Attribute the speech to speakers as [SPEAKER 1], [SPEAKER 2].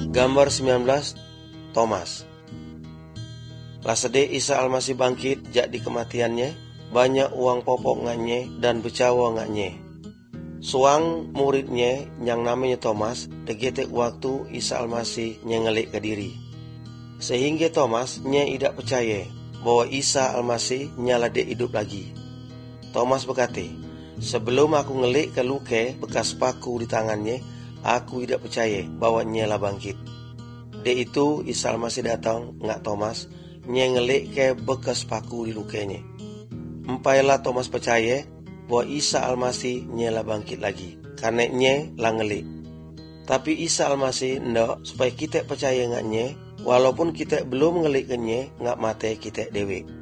[SPEAKER 1] Gambar 19, Thomas. Lasede Isa Almasih bangkit jak di kematiannya, banyak uang popok nganye dan becawa nganye. Suang muridnya yang namanya Thomas, degetek waktu Isa Almasih nyengelik ke diri. Sehingga Thomas tidak percaya bahwa Isa Almasih nyalade hidup lagi. Thomas berkata, sebelum aku ngelik ke luka bekas paku di tangannya, aku tidak percaya bahwa nyala bangkit. De itu Isa Almasih datang ngak Thomas, ngelik ke bekas paku di lukanya. Empailah Thomas percaya bahwa Isa Almasih nyala bangkit lagi, karena lah ngelik. Tapi Isa Almasih ndak supaya kita percaya ngaknya, walaupun kita belum ngelik ke ngak mate kita dewe.